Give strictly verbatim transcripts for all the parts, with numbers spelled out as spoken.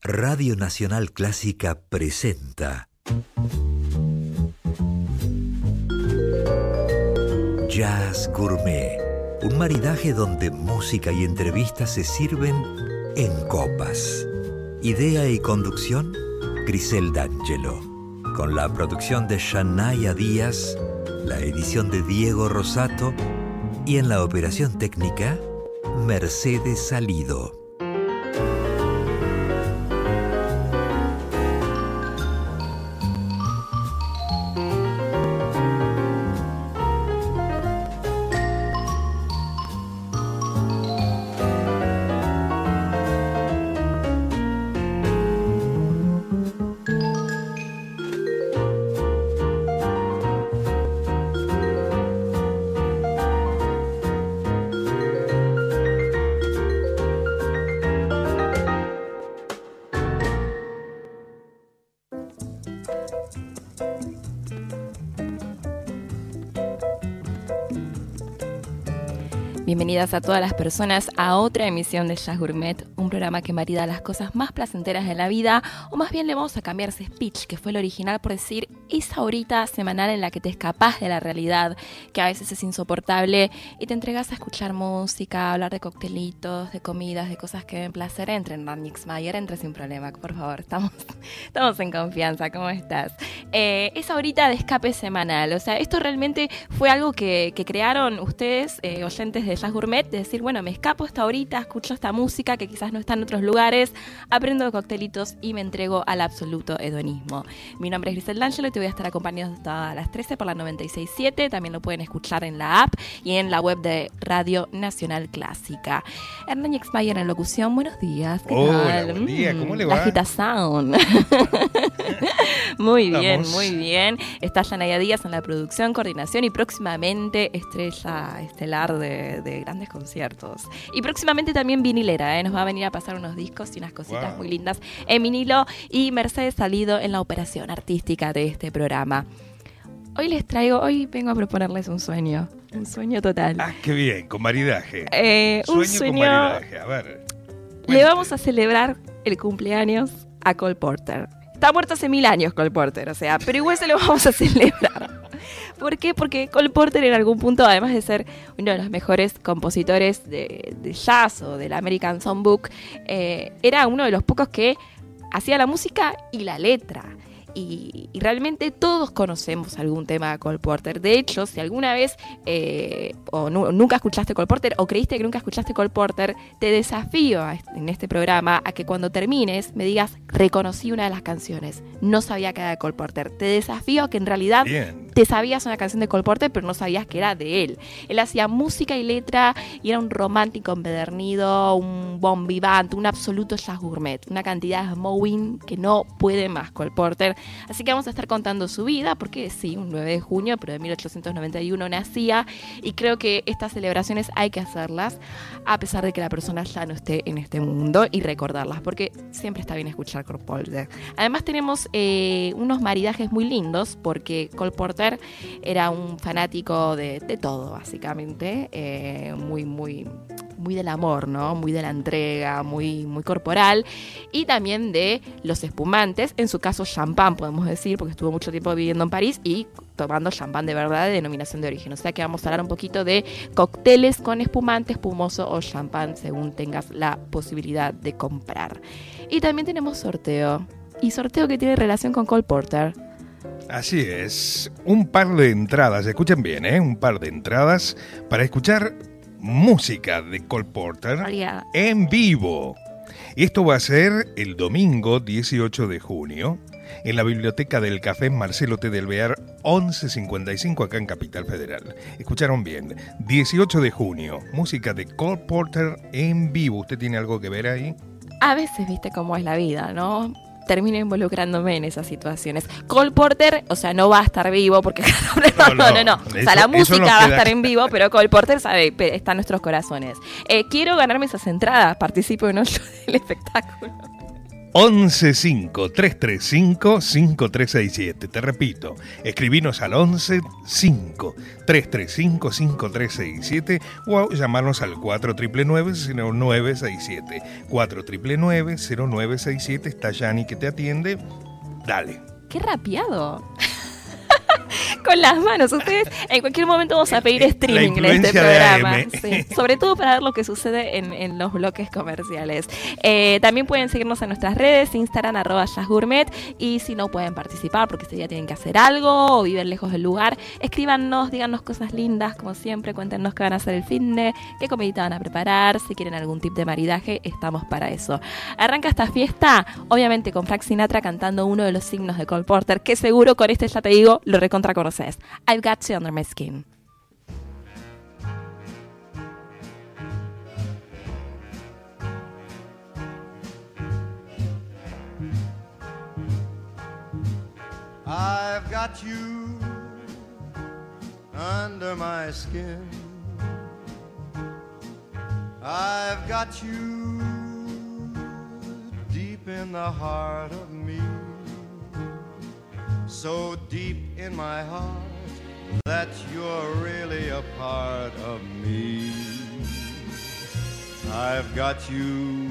Radio Nacional Clásica presenta Jazz Gourmet, un maridaje donde música y entrevistas se sirven en copas. Idea y conducción, Grisel D'Angelo, con la producción de Shanaya Díaz, la edición de Diego Rosato y en la operación técnica, Mercedes Salido. Bienvenidas a todas las personas a otra emisión de Jazz Gourmet, un programa que marida las cosas más placenteras de la vida, o más bien le vamos a cambiar ese speech que fue el original por decir esa horita semanal en la que te escapás de la realidad, que a veces es insoportable, y te entregas a escuchar música, a hablar de coctelitos, de comidas, de cosas que den placer. Entren, Ranix Mayer, entre sin problema, por favor, estamos, estamos en confianza, ¿cómo estás? Eh, esa horita de escape semanal, o sea, esto realmente fue algo que, que crearon ustedes, eh, oyentes de Jazz Gourmet, de decir, bueno, me escapo esta horita, escucho esta música que quizás no está en otros lugares, aprendo de coctelitos y me entrego al absoluto hedonismo. Mi nombre es Grisel D'Angelo y te voy a estar acompañando hasta las trece por la noventa y seis punto siete. También lo pueden escuchar en la app y en la web de Radio Nacional Clásica. Hernán Exmayer en locución, buenos días. ¿Qué Hola, tal? buen día, ¿cómo le La va? agitación. Muy bien, Vamos. muy bien. Está Shanaya Díaz en la producción, coordinación y próximamente estrella estelar de, de grandes conciertos. Y próximamente también vinilera, ¿eh? Nos va a venir a pasar unos discos y unas cositas Wow. muy lindas en vinilo. Y Mercedes Salido en la operación artística de este programa. Hoy les traigo, hoy vengo a proponerles un sueño. Un sueño total. Ah, qué bien, con maridaje. Eh, un Sueño sueño. con maridaje, a ver. Le cuente. vamos a celebrar el cumpleaños a Cole Porter. Está muerto hace mil años Cole Porter, o sea, pero igual se lo vamos a celebrar. ¿Por qué? Porque Cole Porter en algún punto, además de ser uno de los mejores compositores de, de jazz o del American Songbook, eh, era uno de los pocos que hacía la música y la letra. Y, y realmente todos conocemos algún tema de Cole Porter. De hecho, si alguna vez eh, o nu- nunca escuchaste Cole Porter o creíste que nunca escuchaste Cole Porter, te desafío a est- en este programa a que cuando termines me digas, reconocí una de las canciones, no sabía que era de Cole Porter. Te desafío a que en realidad Bien. te sabías una canción de Cole Porter, pero no sabías que era de él. Él hacía música y letra y era un romántico empedernido, un bon vivant, un absoluto jazz gourmet, una cantidad de mowing que no puede más Cole Porter. Así que vamos a estar contando su vida, porque sí, un nueve de junio, pero de mil ochocientos noventa y uno nacía, y creo que estas celebraciones hay que hacerlas, a pesar de que la persona ya no esté en este mundo, y recordarlas, porque siempre está bien escuchar Cole Porter. Además tenemos eh, unos maridajes muy lindos, porque Cole Porter era un fanático de, de todo, básicamente, eh, muy, muy... muy del amor, ¿no? Muy de la entrega, muy, muy corporal, y también de los espumantes, en su caso champán, podemos decir, porque estuvo mucho tiempo viviendo en París y tomando champán de verdad de denominación de origen. O sea que vamos a hablar un poquito de cócteles con espumante, espumoso o champán, según tengas la posibilidad de comprar. Y también tenemos sorteo, y sorteo que tiene relación con Cole Porter. Así es. Un par de entradas, escuchen bien, ¿eh? Un par de entradas para escuchar música de Cole Porter María. en vivo. Esto va a ser el domingo dieciocho de junio en la Biblioteca del Café Marcelo T. del Bear once cincuenta y cinco acá en Capital Federal. Escucharon bien, dieciocho de junio, música de Cole Porter en vivo. ¿Usted tiene algo que ver ahí? A veces, viste cómo es la vida, ¿no? Termino involucrándome en esas situaciones. Cole Porter, o sea, no va a estar vivo porque no, no, no, no. O sea, Eso- la eso música nos va a queda estar en vivo, pero Cole Porter sabe, pe- está en nuestros corazones. Eh, quiero ganarme esas entradas, participo en otro del espectáculo. once cinco tres tres cinco cinco tres seis siete. Te repito, escribinos al once cinco tres tres cinco cinco tres seis siete o llamarnos al cuatro nueve nueve cero nueve seis siete. cuatro nueve nueve cero nueve seis siete. Está Yani que te atiende. Dale. ¡Qué rapeado! Con las manos. Ustedes en cualquier momento vamos a pedir streaming en este programa. Sí, sobre todo para ver lo que sucede en, en los bloques comerciales. Eh, también pueden seguirnos en nuestras redes, Instagram, arroba jazzgourmet. Y si no pueden participar porque ese día tienen que hacer algo o viven lejos del lugar, escríbanos, díganos cosas lindas, como siempre. Cuéntenos qué van a hacer el finde, qué comidita van a preparar. Si quieren algún tip de maridaje, estamos para eso. Arranca esta fiesta, obviamente con Frank Sinatra cantando uno de los signos de Cole Porter, que seguro con este, ya te digo, lo recontra conoces. I've got you under my skin. I've got you under my skin. I've got you deep in the heart of me. So deep in my heart that you're really a part of me. I've got you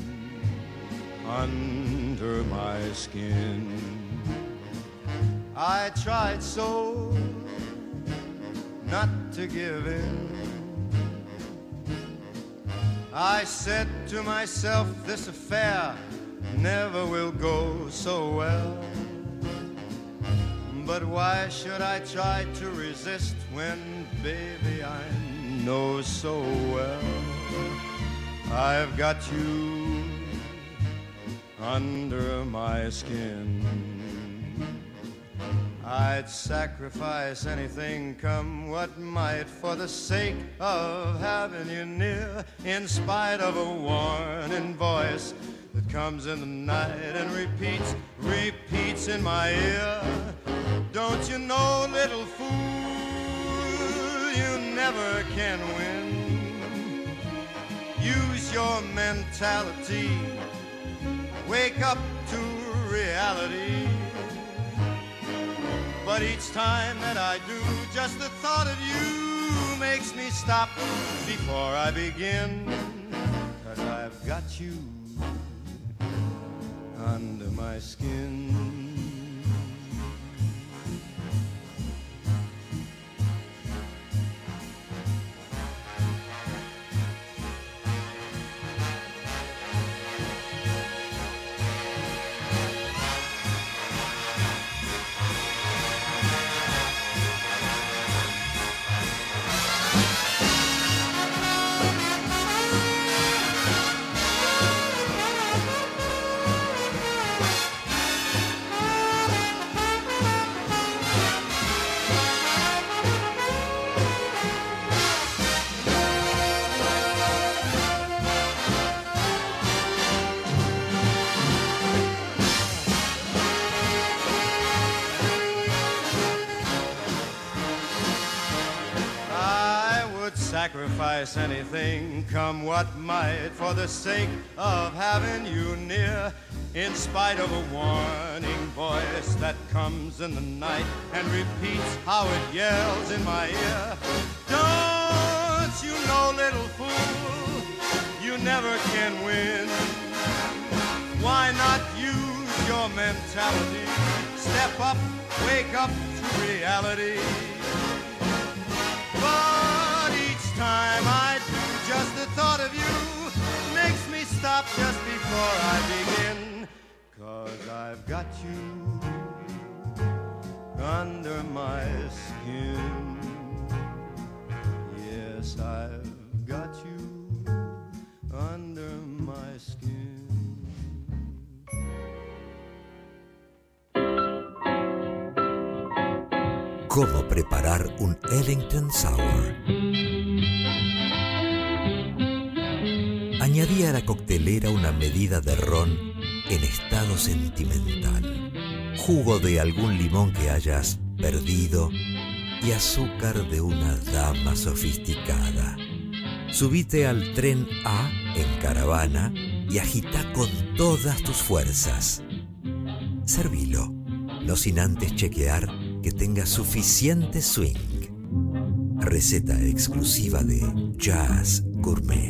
under my skin. I tried so not to give in. I said to myself, this affair never will go so well. But why should I try to resist when, baby, I know so well I've got you under my skin. I'd sacrifice anything, come what might, for the sake of having you near, in spite of a warning voice that comes in the night and repeats, repeats in my ear. Don't you know, little fool, you never can win. Use your mentality, wake up to reality. But each time that I do, just the thought of you makes me stop before I begin. 'Cause I've got you under my skin. Sacrifice anything, come what might, for the sake of having you near, in spite of a warning voice that comes in the night and repeats how it yells in my ear. Don't you know, little fool, you never can win. Why not use your mentality? Step up, wake up to reality. But each time I do, just the thought of you makes me stop just before I begin. 'Cause I've got you under my skin. Yes, I've got you under my skin. ¿Cómo preparar un Ellington Sour? Añadí a la coctelera una medida de ron en estado sentimental, jugo de algún limón que hayas perdido y azúcar de una dama sofisticada. Subite al tren A en caravana y agita con todas tus fuerzas. Servilo, no sin antes chequear que tenga suficiente swing. Receta exclusiva de Jazz Gourmet.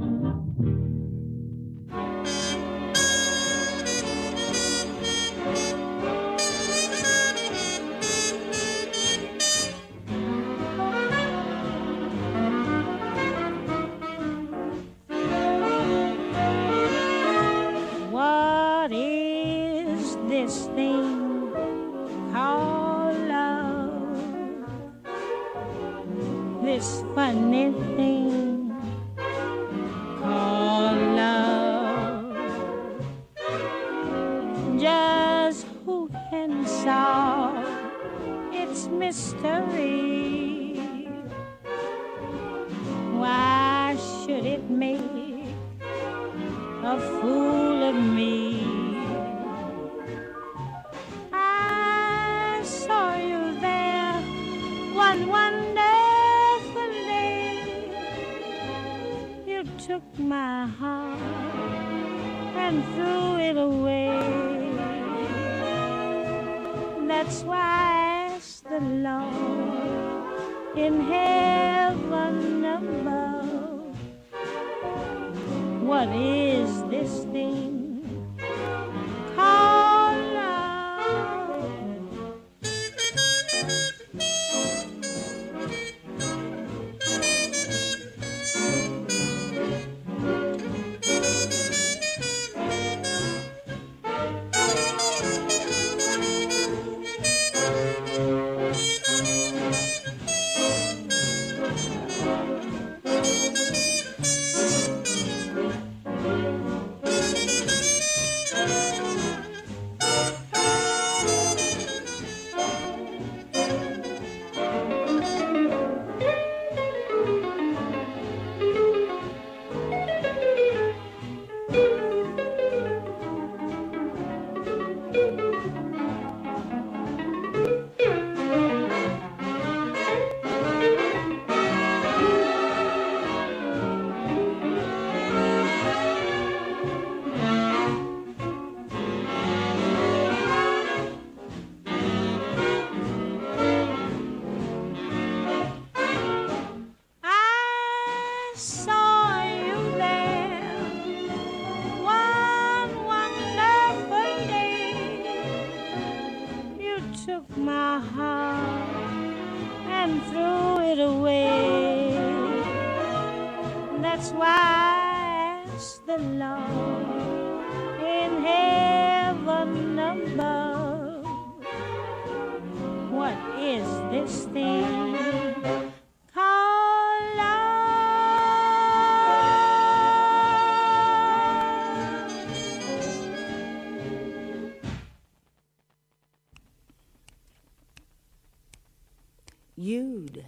You'd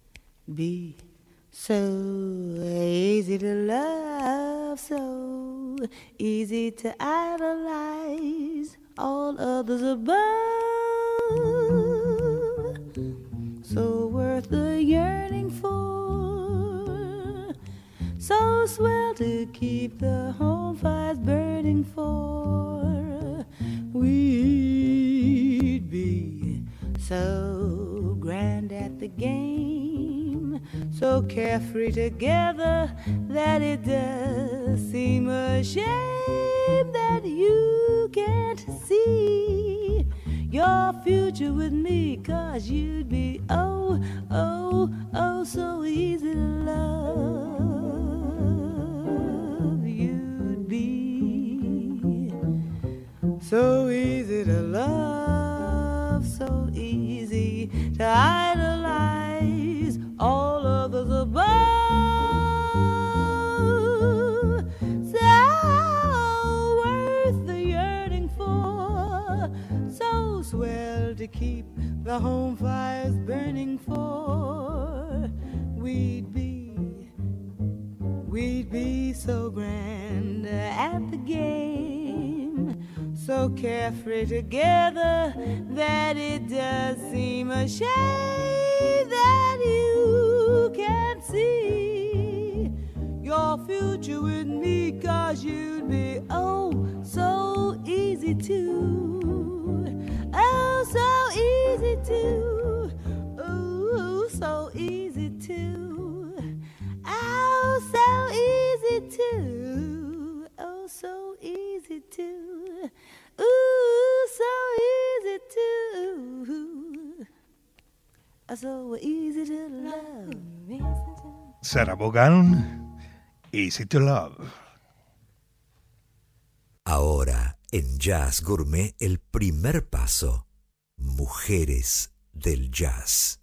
be so easy to love, so easy to idolize, all others above, so worth the yearning for, so swell to keep the home fires burning for. We'd be so grand at the game, so carefree together that it does seem a shame that you can't see your future with me, 'cause you'd be oh, oh, oh so easy to love. You'd be so easy to love, so easy to idolize, all others above, so worth the yearning for, so swell to keep the home fires burning for. We'd be, we'd be so grand at the game, so carefree together that it does seem a shame that you can't see your your future with me, 'cause you'd be oh so easy to, oh so easy to, oh so easy to, oh so easy to, oh so easy to, ooh so easy to, oh so easy to love. Sarah Vaughan, Easy to Love. Ahora, en Jazz Gourmet, el primer paso. Mujeres del jazz.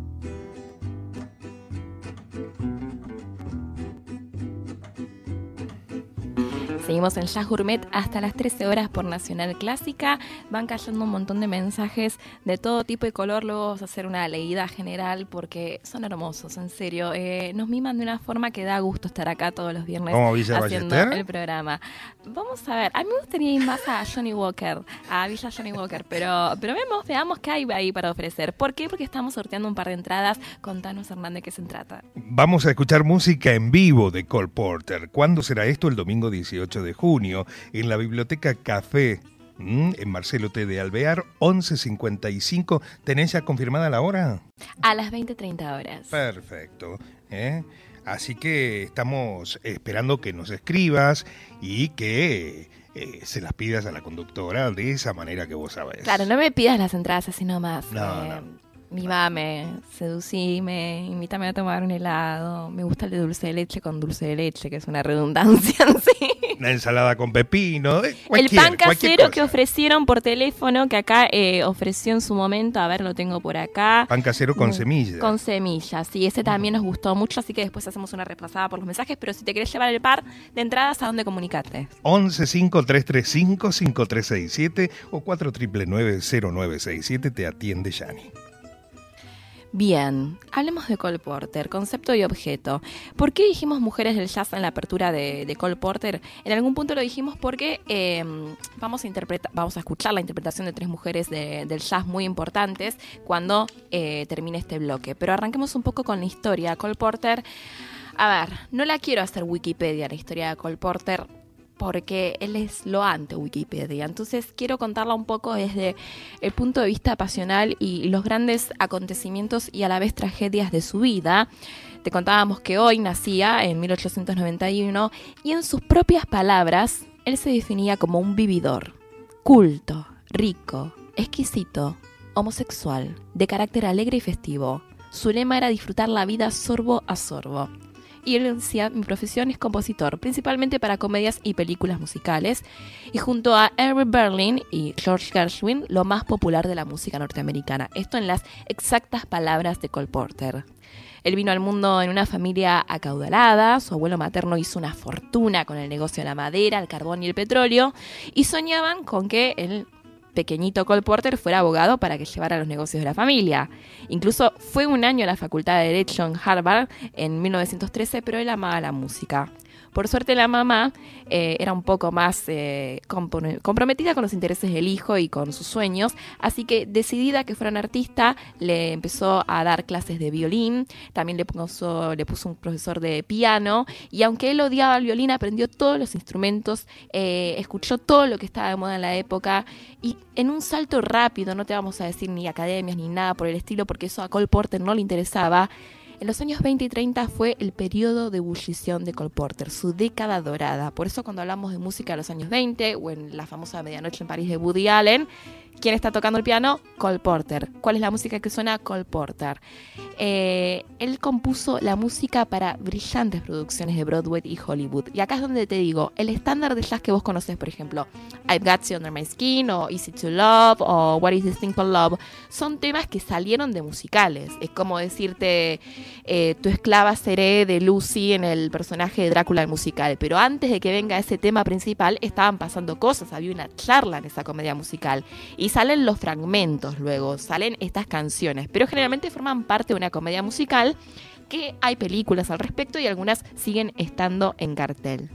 Seguimos en Jazz Gourmet hasta las trece horas por Nacional Clásica. Van cayendo un montón de mensajes de todo tipo y color. Luego vamos a hacer una leída general porque son hermosos, en serio. Eh, nos miman de una forma que da gusto estar acá todos los viernes ¿Cómo, Villa haciendo Ballester? el programa. Vamos a ver, a mí me gustaría ir más a Johnny Walker, a Villa Johnny Walker, pero, pero vemos, veamos qué hay ahí para ofrecer. ¿Por qué? Porque estamos sorteando un par de entradas. Contanos, Hernández, ¿qué se trata? Vamos a escuchar música en vivo de Cole Porter. ¿Cuándo será esto? El domingo dieciocho de junio en la Biblioteca Café, ¿m? en Marcelo T. de Alvear, once cincuenta y cinco. ¿Tenés ya confirmada la hora? A las veinte treinta horas. Perfecto. ¿eh? Así que estamos esperando que nos escribas y que eh, se las pidas a la conductora de esa manera que vos sabés. Claro, no me pidas las entradas así nomás. No, eh, no. Mimame, seducime, invítame a tomar un helado. Me gusta el de dulce de leche con dulce de leche, que es una redundancia en sí. Una ensalada con pepino, eh, El cualquier, pan cualquier casero que cosa. ofrecieron por teléfono, que acá eh, ofreció en su momento, a ver, lo tengo por acá. Pan casero con Mm, semillas. Con semillas, sí, ese también nos gustó mucho, así que después hacemos una repasada por los mensajes, pero si te querés llevar el par de entradas, ¿a dónde comunicarte? once cinco tres tres cinco cinco tres seis siete o cuatro nueve nueve cero nueve seis siete te atiende Yani. Bien, hablemos de Cole Porter, concepto y objeto. ¿Por qué dijimos mujeres del jazz en la apertura de, de Cole Porter? En algún punto lo dijimos porque eh, vamos a interpretar, vamos a escuchar la interpretación de tres mujeres de, del jazz muy importantes cuando eh, termine este bloque. Pero arranquemos un poco con la historia. Cole Porter, a ver, no la quiero hacer Wikipedia, la historia de Cole Porter, porque él es lo ante Wikipedia. Entonces quiero contarla un poco desde el punto de vista pasional y los grandes acontecimientos y a la vez tragedias de su vida. Te contábamos que hoy nacía en mil ochocientos noventa y uno y en sus propias palabras él se definía como un vividor, culto, rico, exquisito, homosexual, de carácter alegre y festivo. Su lema era disfrutar la vida sorbo a sorbo. Y él decía, mi profesión es compositor, principalmente para comedias y películas musicales, y junto a Henry Berlin y George Gershwin, lo más popular de la música norteamericana. Esto en las exactas palabras de Cole Porter. Él vino al mundo en una familia acaudalada, su abuelo materno hizo una fortuna con el negocio de la madera, el carbón y el petróleo, y soñaban con que él pequeñito Cole Porter fuera abogado para que llevara los negocios de la familia. Incluso fue un año a la Facultad de Derecho en Harvard en mil novecientos trece, pero él amaba la música. Por suerte la mamá eh, era un poco más eh, compon- comprometida con los intereses del hijo y con sus sueños, así que decidida que fuera un artista, le empezó a dar clases de violín, también le puso, le puso un profesor de piano, y aunque él odiaba el violín, aprendió todos los instrumentos, eh, escuchó todo lo que estaba de moda en la época, y en un salto rápido, no te vamos a decir ni academias ni nada por el estilo, porque eso a Cole Porter no le interesaba. En los años veinte y treinta fue el periodo de ebullición de Cole Porter, su década dorada. Por eso cuando hablamos de música de los años veinte o en la famosa Medianoche en París de Woody Allen, ¿quién está tocando el piano? Cole Porter. ¿Cuál es la música que suena? Cole Porter. Eh, él compuso la música para brillantes producciones de Broadway y Hollywood. Y acá es donde te digo, el estándar de jazz que vos conocés, por ejemplo, I've Got You Under My Skin, o Easy to Love, o What Is This Thing Called Love, son temas que salieron de musicales. Es como decirte, eh, tu esclava seré de Lucy en el personaje de Drácula del musical. Pero antes de que venga ese tema principal, estaban pasando cosas, había una charla en esa comedia musical. Y salen los fragmentos luego, salen estas canciones, pero generalmente forman parte de una comedia musical, que hay películas al respecto y algunas siguen estando en cartel.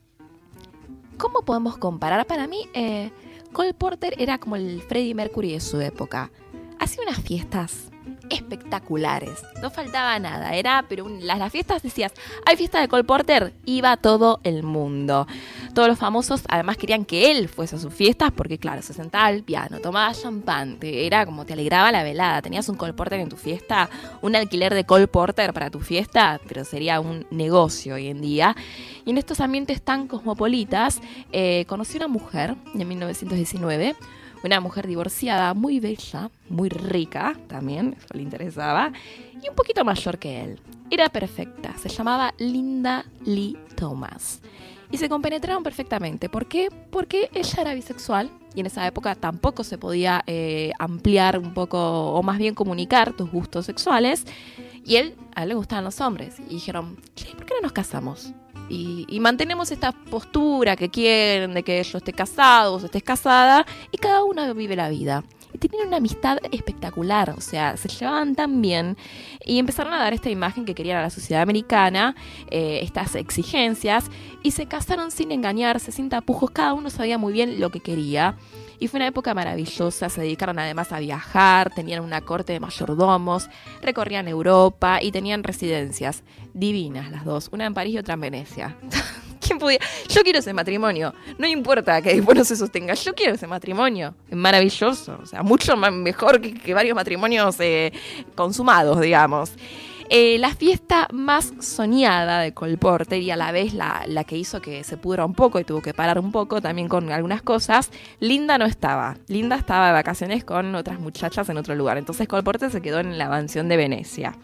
¿Cómo podemos comparar? Para mí, eh, Cole Porter era como el Freddie Mercury de su época. Hacía unas fiestas espectaculares. No faltaba nada. Era, pero un, las, las fiestas decías, hay fiesta de Cole Porter, iba todo el mundo. Todos los famosos además querían que él fuese a sus fiestas porque, claro, se sentaba al piano, tomaba champán, te, era como te alegraba la velada. Tenías un Cole Porter en tu fiesta, un alquiler de Cole Porter para tu fiesta, pero sería un negocio hoy en día. Y en estos ambientes tan cosmopolitas, eh, conocí una mujer en mil novecientos diecinueve, una mujer divorciada, muy bella, muy rica también, eso le interesaba, y un poquito mayor que él. Era perfecta, se llamaba Linda Lee Thomas. Y se compenetraron perfectamente. ¿Por qué? Porque ella era bisexual y en esa época tampoco se podía eh, ampliar un poco, o más bien comunicar tus gustos sexuales. Y él, a él le gustaban los hombres. Y dijeron, che, ¿por qué no nos casamos? Y, y mantenemos esta postura que quieren de que yo esté casado, vos estés casada, y cada uno vive la vida. Y tenían una amistad espectacular, o sea, se llevaban tan bien y empezaron a dar esta imagen que querían a la sociedad americana, eh, estas exigencias, y se casaron sin engañarse, sin tapujos, cada uno sabía muy bien lo que quería. Y fue una época maravillosa, se dedicaron además a viajar, tenían una corte de mayordomos, recorrían Europa y tenían residencias divinas las dos, una en París y otra en Venecia. ¿Quién podía? Yo quiero ese matrimonio, no importa que después no se sostenga, yo quiero ese matrimonio, es maravilloso, o sea, mucho más, mejor que, que varios matrimonios eh, consumados, digamos. Eh, la fiesta más soñada de Cole Porter y a la vez la, la que hizo que se pudra un poco y tuvo que parar un poco también con algunas cosas, Linda no estaba. Linda estaba de vacaciones con otras muchachas en otro lugar. Entonces Cole Porter se quedó en la mansión de Venecia.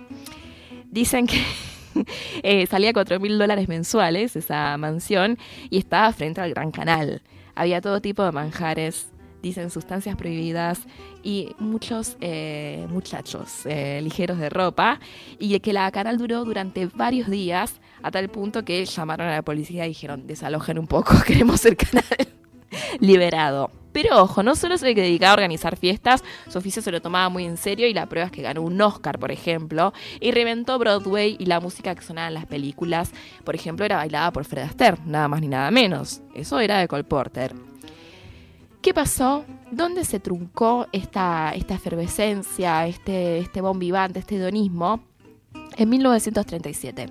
Dicen que eh, salía cuatro mil dólares mensuales esa mansión y estaba frente al Gran Canal. Había todo tipo de manjares, dicen sustancias prohibidas y muchos eh, muchachos eh, ligeros de ropa, y que la canal duró durante varios días a tal punto que llamaron a la policía y dijeron desalojen un poco, queremos el canal liberado. Pero ojo, no solo se dedicaba a organizar fiestas, su oficio se lo tomaba muy en serio y la prueba es que ganó un Oscar, por ejemplo, y reventó Broadway y la música que sonaba en las películas, por ejemplo, era bailada por Fred Astaire, nada más ni nada menos. Eso era de Cole Porter. ¿Qué pasó? ¿Dónde se truncó esta, esta efervescencia, este, este bon vivant, este hedonismo? En mil novecientos treinta y siete.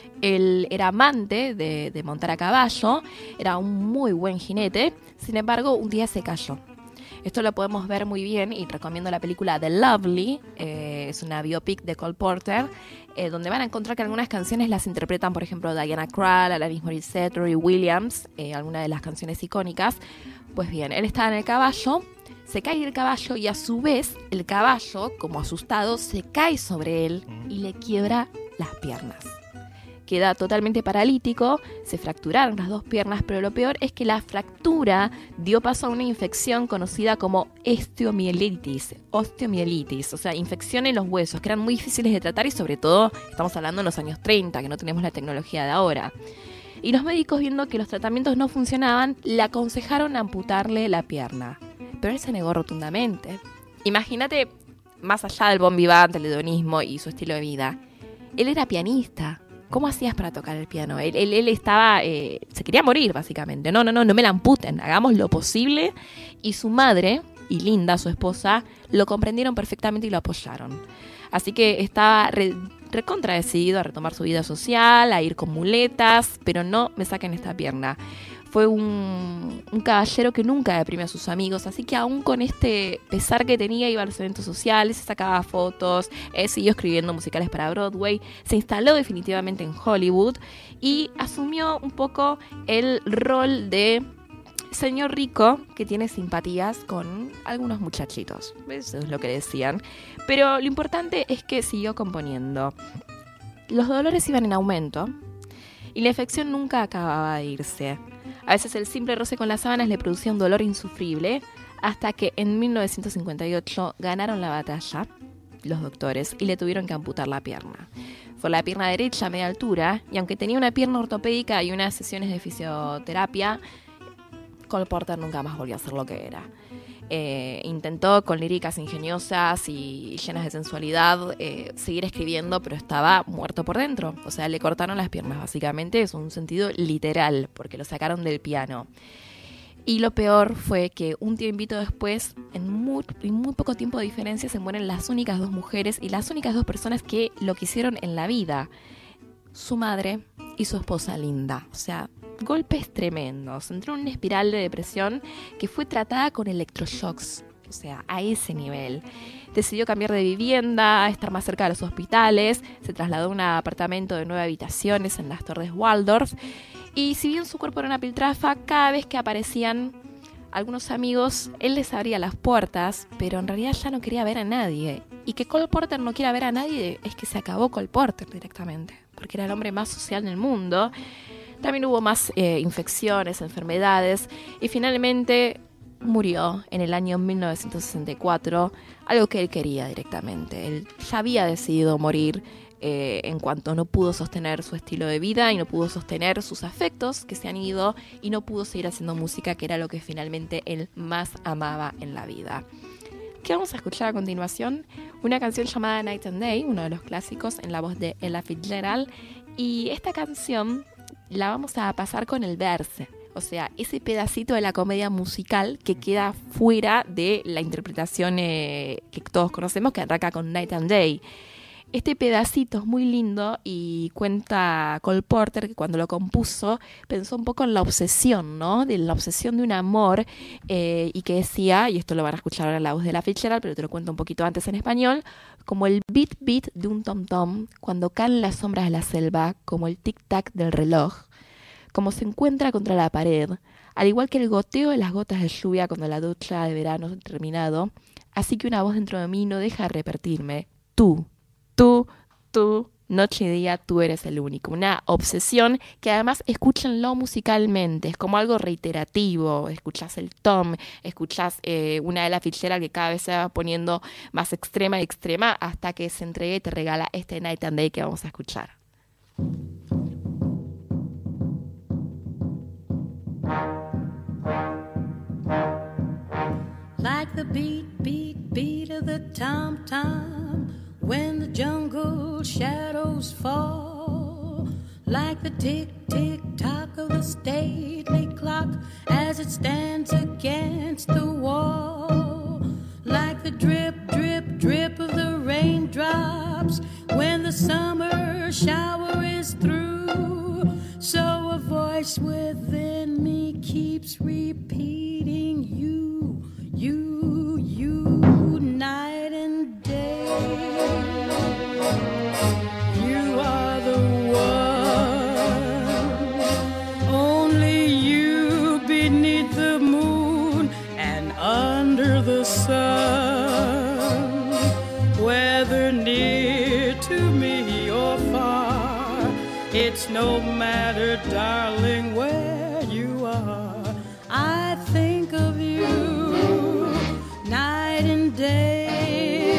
Él era amante de, de montar a caballo, era un muy buen jinete, sin embargo, un día se cayó. Esto lo podemos ver muy bien y recomiendo la película The Lovely, eh, es una biopic de Cole Porter, eh, donde van a encontrar que algunas canciones las interpretan, por ejemplo, Diana Krall, Alanis Morissette, Robbie Williams, eh, algunas de las canciones icónicas. Pues bien, él estaba en el caballo, se cae del caballo y a su vez el caballo, como asustado, se cae sobre él y le quiebra las piernas. Queda totalmente paralítico, se fracturaron las dos piernas, pero lo peor es que la fractura dio paso a una infección conocida como osteomielitis, osteomielitis, o sea, infección en los huesos, que eran muy difíciles de tratar y sobre todo, estamos hablando en los años treinta, que no tenemos la tecnología de ahora. Y los médicos, viendo que los tratamientos no funcionaban, le aconsejaron amputarle la pierna. Pero él se negó rotundamente. Imagínate, más allá del bon vivant, el hedonismo y su estilo de vida, él era pianista. ¿Cómo hacías para tocar el piano? Él, él, él estaba, eh, se quería morir básicamente. No, no, no, no me la amputen, hagamos lo posible. Y su madre y Linda, su esposa, lo comprendieron perfectamente y lo apoyaron. Así que estaba re, recontra decidido a retomar su vida social, a ir con muletas, pero no me saquen esta pierna. Fue un, un caballero que nunca deprimió a sus amigos, así que aún con este pesar que tenía iba a los eventos sociales, se sacaba fotos, eh, siguió escribiendo musicales para Broadway, se instaló definitivamente en Hollywood y asumió un poco el rol de señor rico que tiene simpatías con algunos muchachitos. Eso es lo que decían. Pero lo importante es que siguió componiendo. Los dolores iban en aumento y la infección nunca acababa de irse. A veces el simple roce con las sábanas le producía un dolor insufrible, hasta que en mil novecientos cincuenta y ocho ganaron la batalla los doctores y le tuvieron que amputar la pierna. Fue la pierna derecha a media altura, y aunque tenía una pierna ortopédica y unas sesiones de fisioterapia, Cole Porter nunca más volvió a ser lo que era. Eh, intentó con líricas ingeniosas y llenas de sensualidad eh, seguir escribiendo, pero estaba muerto por dentro. O sea, le cortaron las piernas, básicamente, es un sentido literal, porque lo sacaron del piano. Y lo peor fue que un tiempito después, en muy, en muy poco tiempo de diferencia, se mueren las únicas dos mujeres y las únicas dos personas que lo quisieron en la vida. Su madre y su esposa Linda. O sea, golpes tremendos. Entró en una espiral de depresión que fue tratada con electroshocks. O sea, a ese nivel. Decidió cambiar de vivienda, estar más cerca de los hospitales. Se trasladó a un apartamento de nueve habitaciones en las Torres Waldorf. Y si bien su cuerpo era una piltrafa, cada vez que aparecían algunos amigos, él les abría las puertas, pero en realidad ya no quería ver a nadie. Y que Cole Porter no quiera ver a nadie es que se acabó Cole Porter directamente, porque era el hombre más social del mundo. También hubo más eh, infecciones, enfermedades, y finalmente murió en el año mil novecientos sesenta y cuatro, algo que él quería directamente. Él ya había decidido morir eh, en cuanto no pudo sostener su estilo de vida y no pudo sostener sus afectos que se han ido y no pudo seguir haciendo música, que era lo que finalmente él más amaba en la vida. ¿Qué vamos a escuchar a continuación? Una canción llamada Night and Day, uno de los clásicos, en la voz de Ella Fitzgerald. Y esta canción la vamos a pasar con el verse. O sea, ese pedacito de la comedia musical que queda fuera de la interpretación eh, que todos conocemos, que arranca con Night and Day. Este pedacito es muy lindo y cuenta Cole Porter que cuando lo compuso pensó un poco en la obsesión, ¿no? De la obsesión de un amor eh, y que decía, y esto lo van a escuchar ahora en la voz de la Fitzgerald, pero te lo cuento un poquito antes en español, como el beat beat de un tom tom cuando caen las sombras de la selva, como el tic tac del reloj, como se encuentra contra la pared, al igual que el goteo de las gotas de lluvia cuando la ducha de verano ha terminado, así que una voz dentro de mí no deja de repetirme, tú. Tú, tú, noche y día, tú eres el único. Una obsesión que además escúchenlo musicalmente. Es como algo reiterativo. Escuchás el tom, escuchás eh, una de las Fitzgerald que cada vez se va poniendo más extrema y extrema hasta que se entregue y te regala este Night and Day que vamos a escuchar. Like the beat, beat, beat of the tom-tom when the jungle shadows fall, like the tick-tick-tock of the stately clock as it stands against the wall, like the drip-drip-drip of the raindrops when the summer shower is through. So a voice within me keeps repeating you, you, you, night and day. You are the one, only you beneath the moon and under the sun. Whether near to me or far, it's no matter, darling, where you are. I think of you night and day,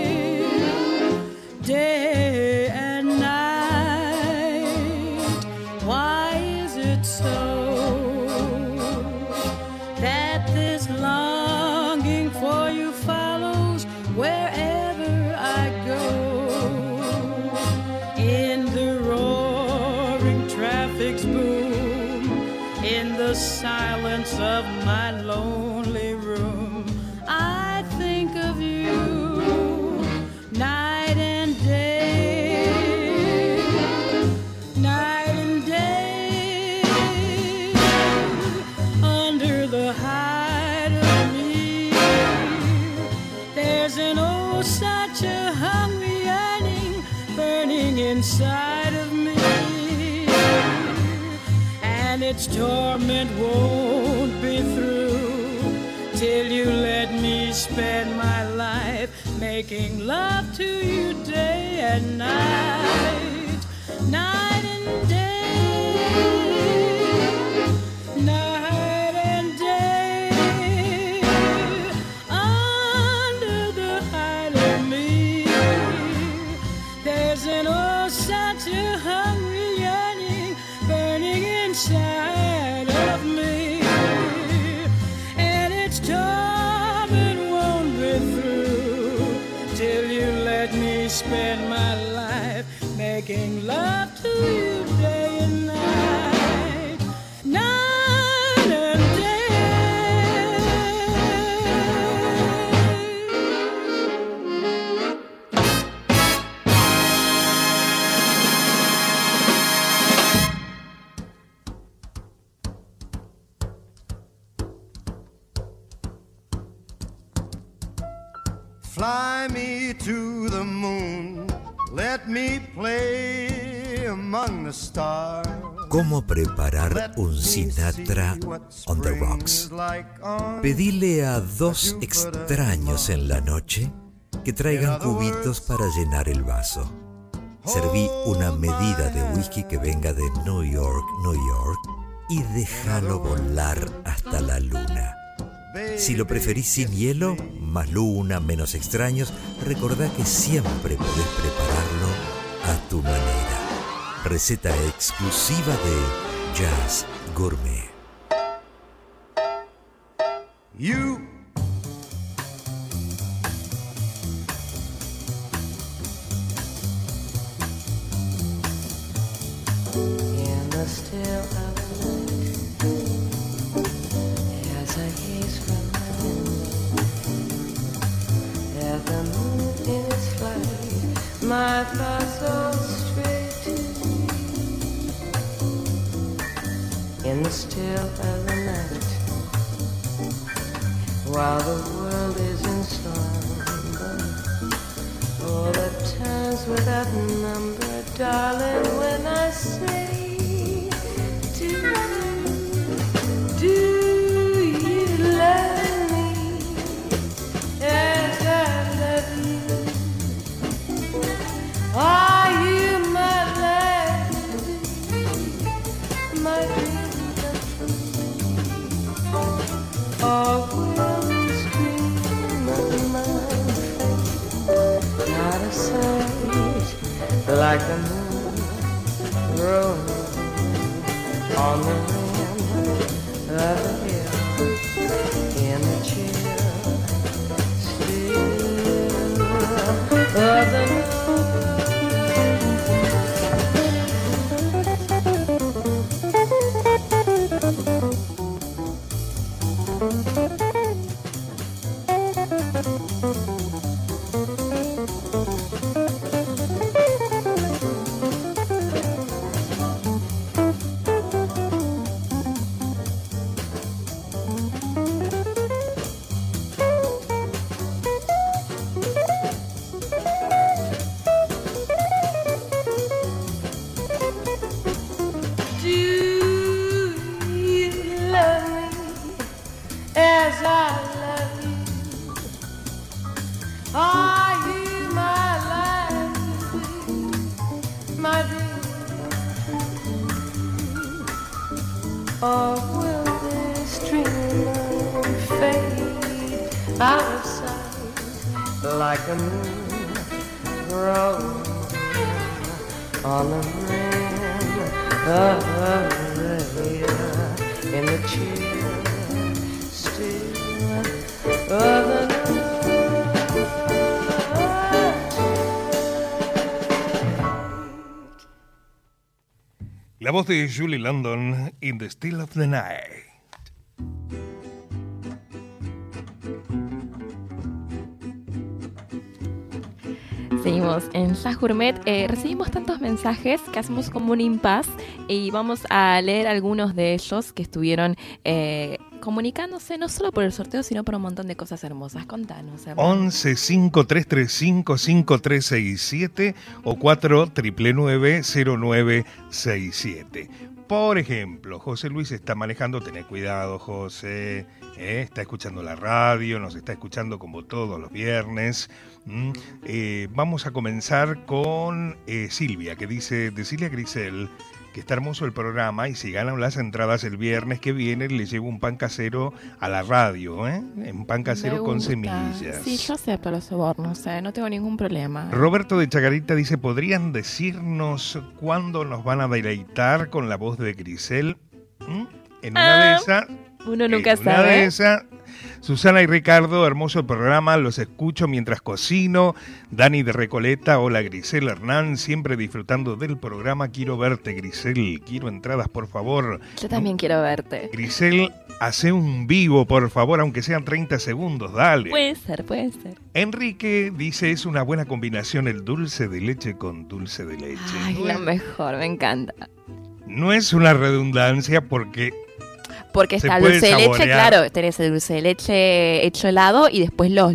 day and night. Why is it so that this longing for you follows wherever I go? In the roaring traffic's boom, in the silence of my lonely room, I think of you night and day, night and day. Under the hide of me, there's an oh such a hungry yearning burning inside of me, and its torment won't be through till you let me spend my life making love to you day and night, night and day, night and day. Under the hide of me, there's an oh such a hungry yearning burning inside of me, and it's torment won't be through till you let me spend my life making love to you day and night, night and day. Fly me to the moon, let me play among the stars. ¿Cómo preparar un Sinatra on the rocks? Pedile a dos extraños en la noche que traigan cubitos para llenar el vaso. Serví una medida de whisky que venga de New York, New York, y déjalo volar hasta la luna. Si lo preferís sin hielo, más luna, menos extraños, recordá que siempre podés prepararlo a tu manera. Receta exclusiva de Jazz Gourmet. You In the still of the night, as I gaze from my window, as the moon in its flight, my thoughts all straight to thee. In the still of the night, while the world is in slumber, all the times without number, darling, when I say, do, do you love me as I love you? Are you my life, my dream come true? Or will this dream of mine fade out of sight like the moon growing on the rim of the hill in the chill still of the night? La voz de Julie London, In the Still of the Night. Seguimos en Jazz Gourmet. Eh, recibimos tantos mensajes que hacemos como un impasse y vamos a leer algunos de ellos que estuvieron eh, comunicándose no solo por el sorteo, sino por un montón de cosas hermosas. Contanos, hermano. once cinco tres tres cinco cinco tres seis siete o cuatro nueve nueve cero nueve seis siete. Por ejemplo, José Luis está manejando, tened cuidado, José, eh, está escuchando la radio, nos está escuchando como todos los viernes. Mm, eh, vamos a comenzar con eh, Silvia, que dice, decirle a Grisel que está hermoso el programa y si ganan las entradas el viernes que viene le llevo un pan casero a la radio, ¿eh? Un pan casero con semillas. Sí, yo acepto los sobornos, ¿eh? No tengo ningún problema. Roberto de Chacarita dice, ¿podrían decirnos cuándo nos van a deleitar con la voz de Grisel? ¿Mm? En una ah, de esas... Uno nunca en sabe. Una de esas... Susana y Ricardo, hermoso programa, los escucho mientras cocino. Dani de Recoleta, hola Grisel Hernán, siempre disfrutando del programa. Quiero verte, Grisel, quiero entradas, por favor. Yo también quiero verte. Grisel, hace un vivo, por favor, aunque sean treinta segundos, dale. Puede ser, puede ser. Enrique dice, es una buena combinación el dulce de leche con dulce de leche. Ay, no lo es, mejor, me encanta. No es una redundancia porque... Porque está el dulce de leche, claro, tenés el dulce de leche hecho helado y después los, los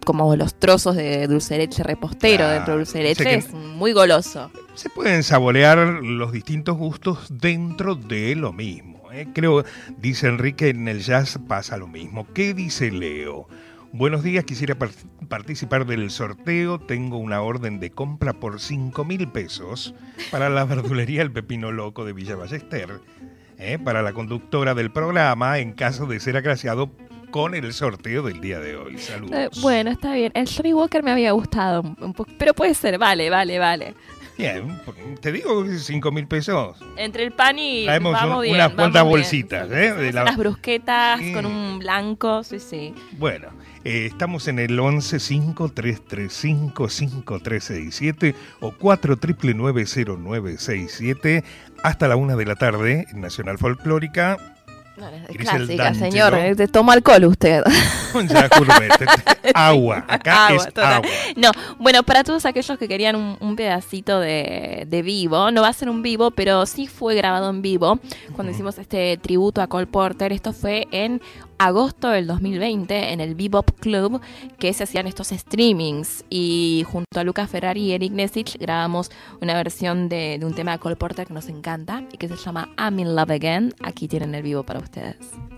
como los trozos de dulce de leche repostero Claro, dentro de dulce de o leche, sea que- es muy goloso. Se pueden saborear los distintos gustos dentro de lo mismo, ¿eh? Creo, dice Enrique, en el jazz pasa lo mismo. ¿Qué dice Leo? Buenos días, quisiera par- participar del sorteo. Tengo una orden de compra por cinco mil pesos para la verdulería El Pepino Loco de Villa Ballester, ¿eh? Para la conductora del programa, en caso de ser agraciado con el sorteo del día de hoy. Saludos. Eh, bueno, está bien. El Johnny Walker me había gustado un, un poco, pero puede ser, vale, vale, vale. Bien, te digo cinco mil pesos. Entre el pan y Traemos vamos un- bien, unas vamos cuantas bien. bolsitas, Sí, ¿eh? sí, De la- unas brusquetas Sí. con un blanco, sí, sí. Bueno, eh, estamos en el once cinco tres tres cinco cinco tres seis siete o cuatro nueve nueve cero nueve seis siete hasta la una de la tarde en Nacional Folclórica. No, es Grisel clásica, D'Angelo. señor. eh, te toma alcohol usted. Con Jazz Gourmet. Agua, acá Agua, es total. agua. No, bueno, para todos aquellos que querían un, un pedacito de, de vivo, no va a ser un vivo, pero sí fue grabado en vivo cuando hicimos este tributo a Cole Porter. Esto fue en agosto del dos mil veinte en el Bebop Club, que se hacían estos streamings, y junto a Luca Ferrari y Eric Nesich grabamos una versión de, de un tema de Cole Porter que nos encanta y que se llama I'm in Love Again. Aquí tienen el vivo para ustedes.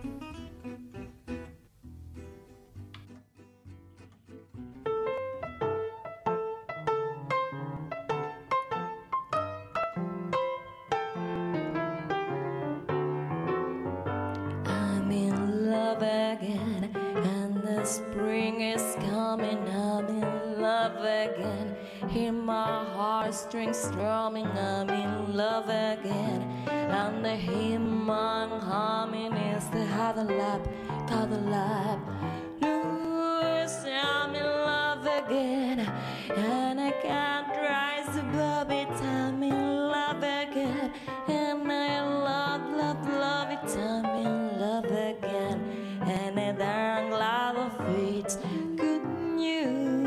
I'm in love again, and the spring is coming. I'm in love again. Hear my heartstrings strumming. I'm in love again, and the hymn I'm humming is the other lap, other lap. Lucy, I'm in love again, and I can't rise above it. I'm in love again, and I love, love, love it. I'm in love again, and I'm glad of it. Good news.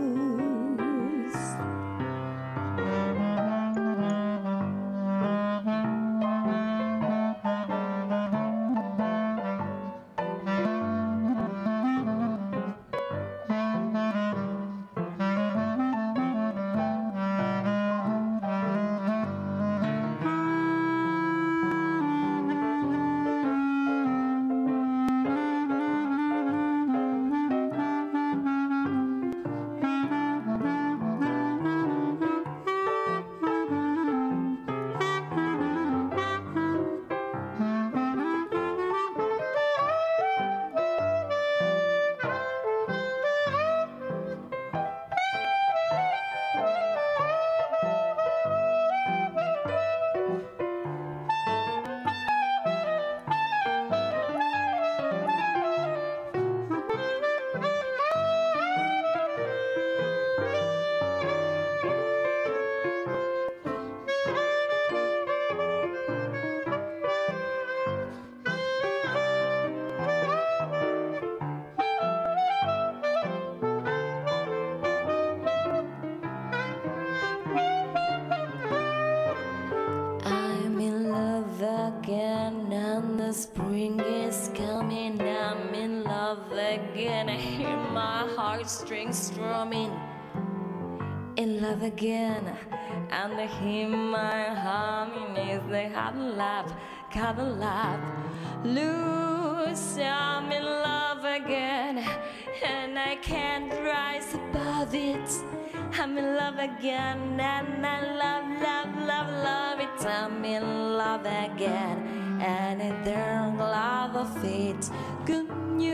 I'm in love again, and the spring is coming. I'm in love again. I hear my heartstrings strumming. In love again, and the hymn I'm humming is the hot lap, cuddle lap. Lucy, I'm in love again, and I can't rise above it. I'm in love again, and I love, love, love, love it. I'm in love again, and I'm glad of it. Good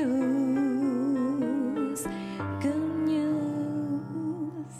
news, good news.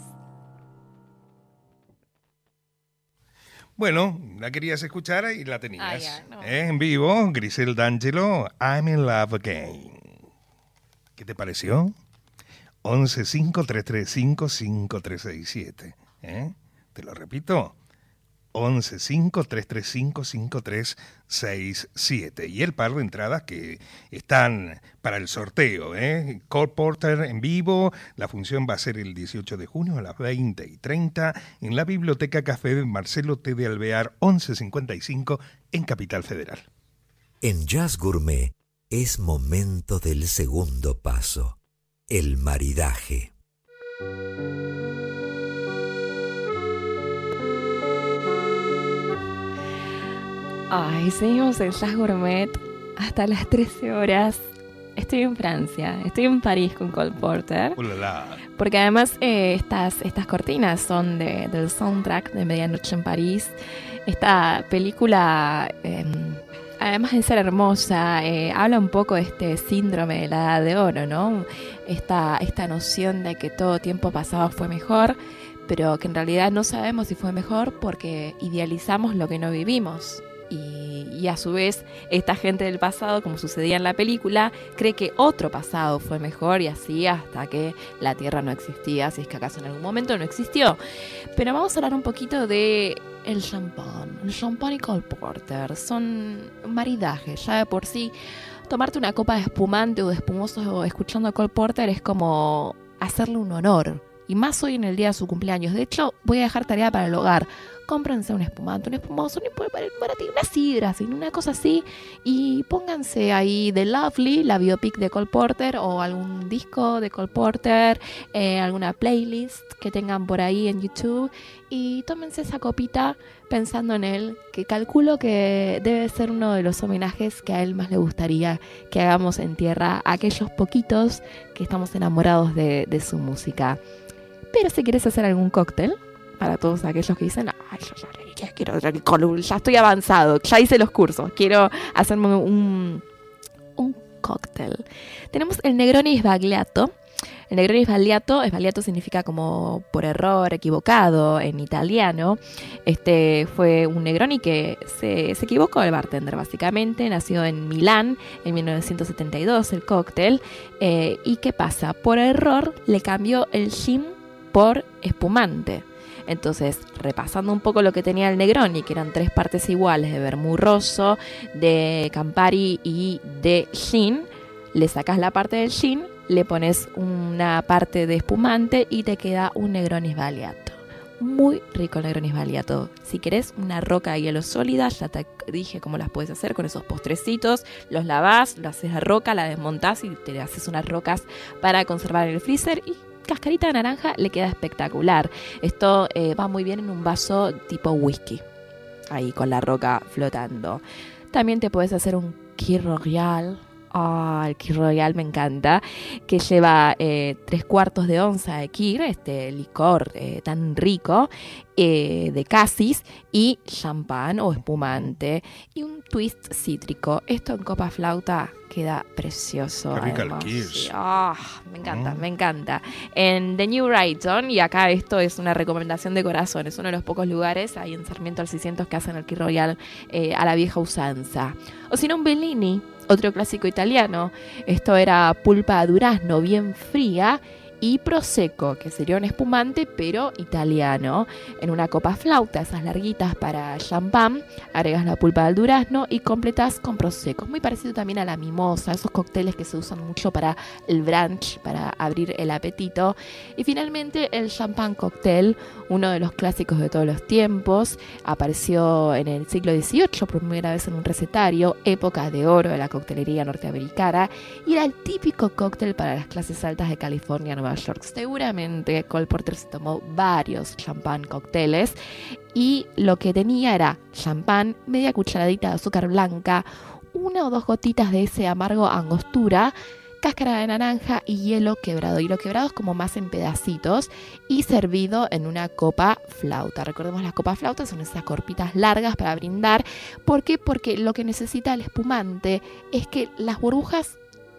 Bueno, la querías escuchar y la tenías. Ah, ya, no. ¿Eh? En vivo, Grisel D'Angelo, I'm in Love Again. ¿Qué te pareció? once cinco tres tres cinco cinco tres seis siete. ¿Eh? Te lo repito. once cinco tres tres cinco cinco tres seis siete. Y el par de entradas que están para el sorteo. ¿eh? Cole Porter en vivo. La función va a ser el dieciocho de junio a las veinte y treinta en la Biblioteca Café de Marcelo T. de Alvear, once cincuenta y cinco en Capital Federal. En Jazz Gourmet es momento del segundo paso. El maridaje. Ay, seguimos en Jazz Gourmet hasta las trece horas. Estoy en Francia, estoy en París con Cole Porter. Ulala. Porque además eh, estas, estas cortinas son de, del soundtrack de Medianoche en París. Esta película, eh, además de ser hermosa, eh, habla un poco de este síndrome de la Edad de Oro, ¿no? Esta, esta noción de que todo tiempo pasado fue mejor, pero que en realidad no sabemos si fue mejor porque idealizamos lo que no vivimos. Y, y a su vez, esta gente del pasado, como sucedía en la película, cree que otro pasado fue mejor y así hasta que la Tierra no existía, si es que acaso en algún momento no existió. Pero vamos a hablar un poquito de el champán. El champán y Cole Porter son maridajes, ya de por sí. Tomarte una copa de espumante o de espumoso escuchando a Cole Porter es como hacerle un honor. Y más hoy en el día de su cumpleaños. De hecho, voy a dejar tarea para el hogar. Cómprense un espumante, un espumoso, un baratito, una sidra, una cosa así. Y pónganse ahí The Lovely, la biopic de Cole Porter, o algún disco de Cole Porter, eh, alguna playlist que tengan por ahí en YouTube. Y tómense esa copita pensando en él, que calculo que debe ser uno de los homenajes que a él más le gustaría que hagamos en tierra a aquellos poquitos que estamos enamorados de, de su música. Pero si quieres hacer algún cóctel, para todos aquellos que dicen, ay, yo ya, ya quiero, ya estoy avanzado, ya hice los cursos, quiero hacerme un, un cóctel. Tenemos el Negroni Sbagliato. El Negroni Sbagliato, Sbagliato significa como por error, equivocado en italiano. Este fue un Negroni que se, se equivocó el bartender, básicamente. Nació en Milán en mil novecientos setenta y dos el cóctel. Eh, ¿Y qué pasa? Por error le cambió el gin por espumante. Entonces, repasando un poco lo que tenía el Negroni, que eran tres partes iguales de vermú rosso, de Campari y de gin, le sacas la parte del gin, le pones una parte de espumante y te queda un Negroni Sbagliato. Muy rico el Negroni Sbagliato. Si querés una roca de hielo sólida, ya te dije cómo las puedes hacer con esos postrecitos. Los lavás, lo haces a roca, la desmontás y te haces unas rocas para conservar en el freezer y cascarita de naranja le queda espectacular. Esto eh, va muy bien en un vaso tipo whisky, ahí con la roca flotando. También te puedes hacer un Kir Royal. Ah, oh, el Kir Royal me encanta, que lleva eh, tres cuartos de onza de Kir, este licor eh, tan rico, eh, de casis, y champán o espumante, y un twist cítrico. Esto en copa flauta queda precioso. Qué rica el Kir. Oh, me encanta, mm. me encanta. En The New Brighton, y acá esto es una recomendación de corazón, es uno de los pocos lugares ahí en Sarmiento al seiscientos que hacen el Kir Royal eh, a la vieja usanza. O si no, un Bellini, otro clásico italiano. Esto era pulpa de durazno bien fría y prosecco, que sería un espumante pero italiano, en una copa flauta, esas larguitas para champán. Agregas la pulpa del durazno y completas con prosecco. Muy parecido también a la mimosa, esos cócteles que se usan mucho para el brunch, para abrir el apetito. Y finalmente el champán cóctel, uno de los clásicos de todos los tiempos. Apareció en el siglo dieciocho por primera vez en un recetario, época de oro de la coctelería norteamericana, y era el típico cóctel para las clases altas de California, Nueva York. Seguramente Cole Porter se tomó varios champán cócteles y lo que tenía era champán, media cucharadita de azúcar blanca, una o dos gotitas de ese amargo angostura, cáscara de naranja y hielo quebrado. Hielo quebrado es como más en pedacitos y servido en una copa flauta. Recordemos, las copas flautas son esas corpitas largas para brindar. ¿Por qué? Porque lo que necesita el espumante es que las burbujas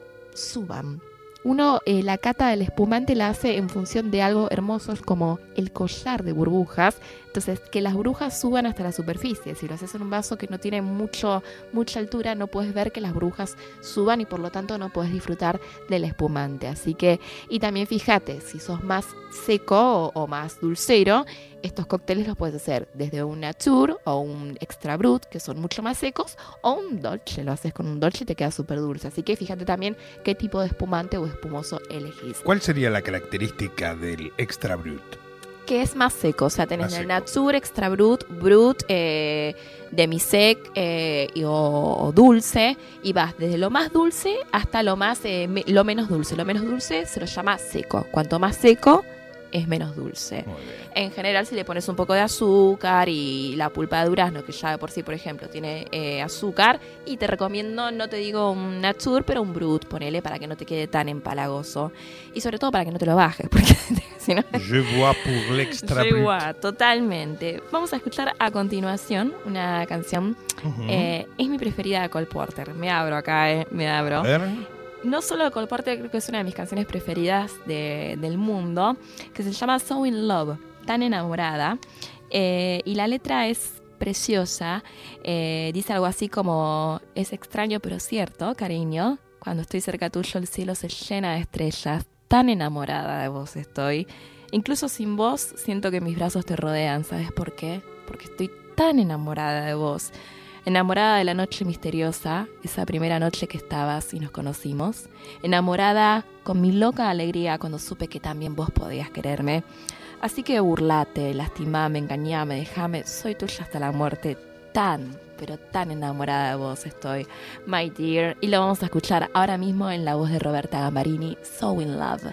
suban. Uno eh, la cata del espumante la hace en función de algo hermoso como el collar de burbujas. Entonces, que las burbujas suban hasta la superficie. Si lo haces en un vaso que no tiene mucho, mucha altura, no puedes ver que las burbujas suban y por lo tanto no puedes disfrutar del espumante. Así que, y también fíjate, si sos más seco o, o más dulcero, estos cócteles los puedes hacer desde un nature o un extra brut, que son mucho más secos, o un dolce. Lo haces con un dolce y te queda súper dulce. Así que fíjate también qué tipo de espumante o espumoso elegís. ¿Cuál sería la característica del extra brut? que es más seco. O sea, tenés Más el seco. Natur, Extra Brut, Brut, eh, Demi-Sec eh, y, o, o dulce. Y vas desde lo más dulce hasta lo, más, eh, me- lo menos dulce. Lo menos dulce se lo llama seco. Cuanto más seco, es menos dulce. Muy bien. En general, si le pones un poco de azúcar y la pulpa de durazno, que ya de por sí, por ejemplo, tiene eh, azúcar, y te recomiendo, no te digo un Natur, pero un Brut, ponele, para que no te quede tan empalagoso. Y sobre todo para que no te lo bajes, porque si no... Je vois pour l'extra Je brut. vois, totalmente. Vamos a escuchar a continuación una canción. Ujú. eh, es mi preferida de Cole Porter. Me abro acá, eh, me abro. A ver. No solo de Cole Porter, creo que es una de mis canciones preferidas de- del mundo, que se llama So in Love, tan enamorada. Eh, y la letra es preciosa. Eh, dice algo así como: es extraño pero cierto, cariño. Cuando estoy cerca tuyo el cielo se llena de estrellas. Tan enamorada de vos estoy. Incluso sin vos siento que mis brazos te rodean. ¿Sabes por qué? Porque estoy tan enamorada de vos. Enamorada de la noche misteriosa, esa primera noche que estabas y nos conocimos. Enamorada con mi loca alegría cuando supe que también vos podías quererme. Así que burlate, lastimame, engañame, dejame. Soy tuya hasta la muerte. Tan, pero tan enamorada de vos estoy, my dear. Y lo vamos a escuchar ahora mismo en la voz de Roberta Gambarini, So in Love.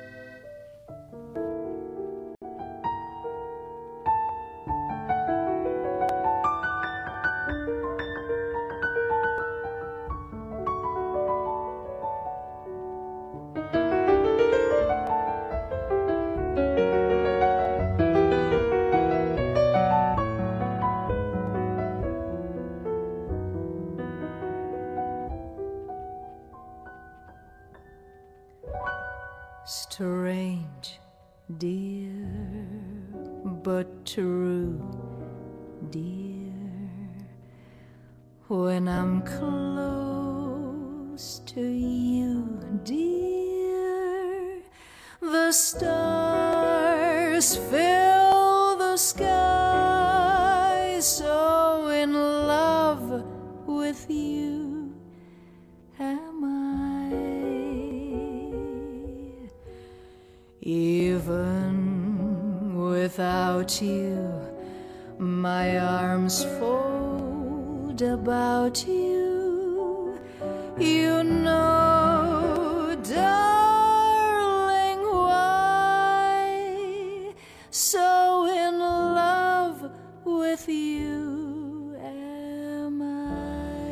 Strange, dear, but true, dear. When I'm close to you, dear, the stars fill the sky. So in love with you am I. Even without you, my arms fold about you. You know, darling, why? So in love with you am I.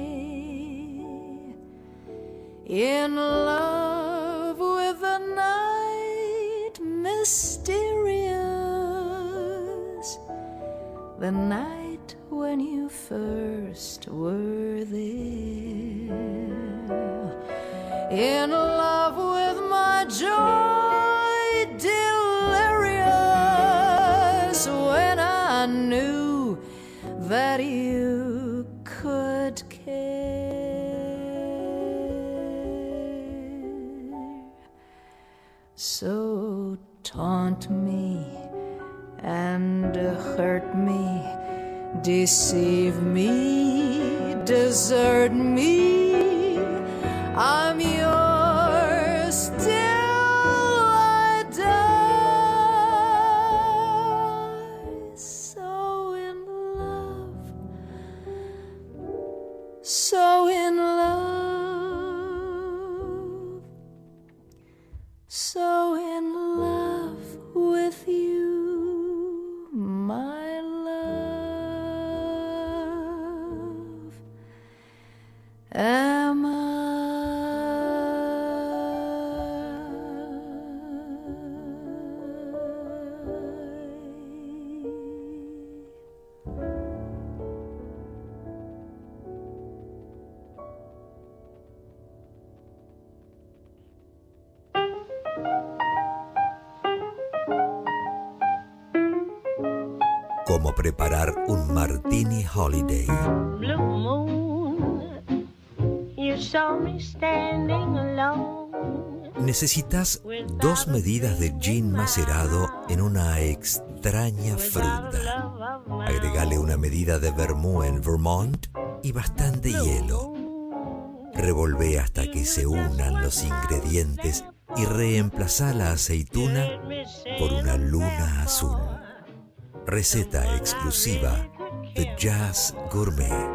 In love with the night mysterious, the night when you first were there. In love with my joy delirious, when I knew that you could care. So taunt me and hurt me, deceive me, desert me, I'm yours till I die. So in love, so in love, so in love with you, my love, am I. Cómo preparar un Martini Holiday. Blue moon, you saw me standing alone. Necesitas dos medidas de gin macerado en una extraña fruta. Agregale una medida de vermouth en Vermont y bastante hielo. Revolvé hasta que se unan los ingredientes y reemplazá la aceituna por una luna azul. Receta exclusiva de Jazz Gourmet.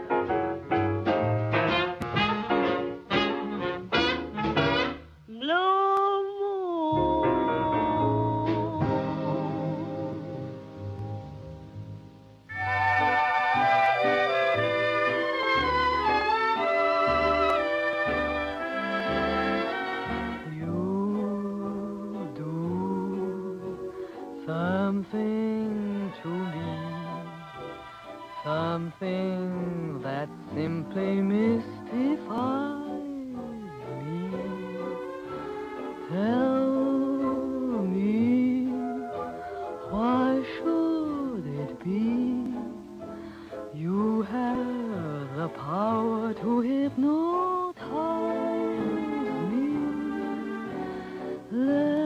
Something to me, something that simply mystifies me. Tell me, why should it be? You have the power to hypnotize me. Let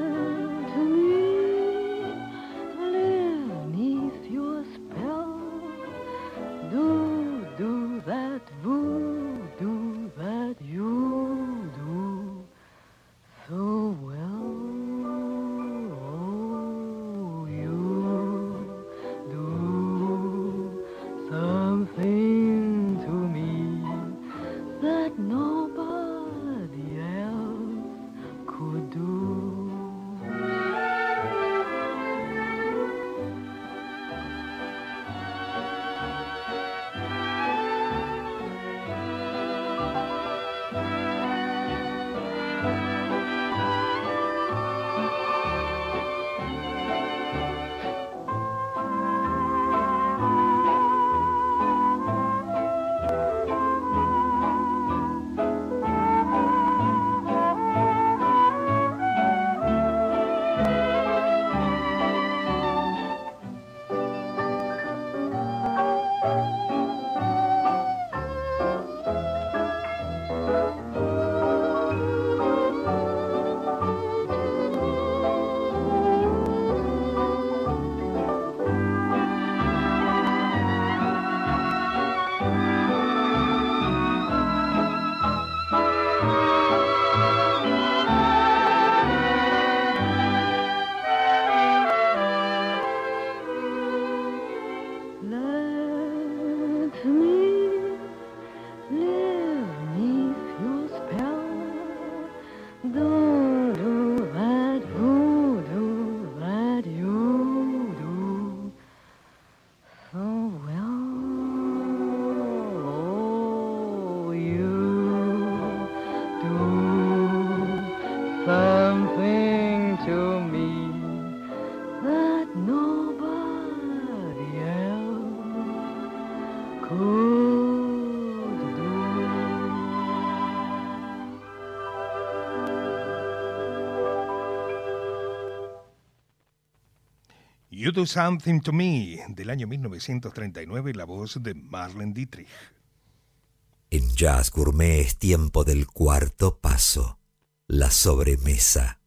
You Do Something to Me, del año mil novecientos treinta y nueve, la voz de Marlene Dietrich. En Jazz Gourmet es tiempo del cuarto paso, la sobremesa.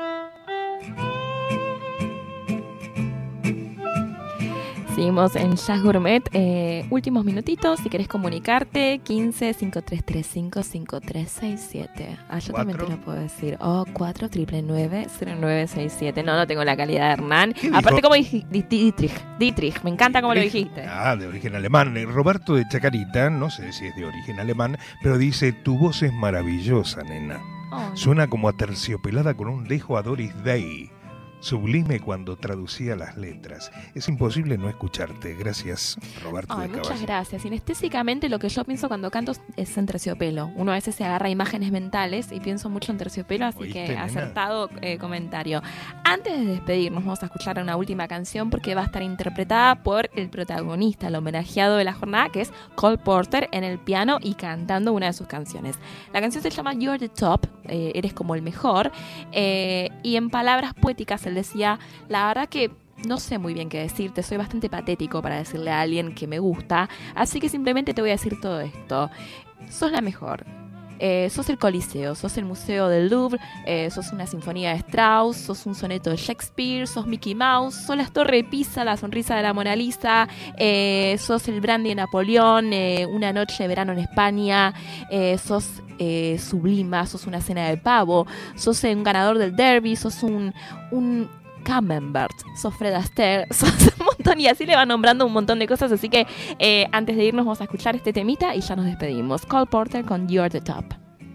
Seguimos en Jazz Gourmet. Eh, últimos minutitos. Si querés comunicarte, quince, cinco tres tres cinco, cinco tres seis siete. Ah, yo también te lo puedo decir. Oh, cuatro nueve nueve, cero nueve seis siete. No, no tengo la calidad de Hernán. Aparte, como dijiste, Dietrich. Dietrich, me encanta cómo lo dijiste. Ah, de origen alemán. Roberto de Chacarita, no sé si es de origen alemán, pero dice: tu voz es maravillosa, nena. Oh, suena como aterciopelada con un dejo a Doris Day. Sublime cuando traducía las letras. Es imposible no escucharte. Gracias, Roberto Ay, de Caballo. Muchas gracias. Sinestésicamente lo que yo pienso cuando canto es en terciopelo. Uno a veces se agarra imágenes mentales y pienso mucho en terciopelo, así ¿Oíste, que nena? Acertado eh, comentario. Antes de despedirnos vamos a escuchar una última canción porque va a estar interpretada por el protagonista, el homenajeado de la jornada, que es Cole Porter en el piano y cantando una de sus canciones. La canción se llama You're the Top, eh, eres como el mejor, eh, y en palabras poéticas él decía: la verdad que no sé muy bien qué decirte, soy bastante patético para decirle a alguien que me gusta, así que simplemente te voy a decir todo esto. Sos la mejor. eh, sos el Coliseo, sos el Museo del Louvre, eh, sos una sinfonía de Strauss, sos un soneto de Shakespeare, sos Mickey Mouse, sos la Torre de Pisa, la sonrisa de la Mona Lisa, eh, sos el brandy de Napoleón, eh, una noche de verano en España, eh, sos eh, Sublima, sos una cena de pavo, sos un ganador del derby, sos un... un Camembert, sos Fred Astaire, sos un montón, y así le van nombrando un montón de cosas. Así que eh, antes de irnos vamos a escuchar este temita y ya nos despedimos. Cole Porter con You're the Top.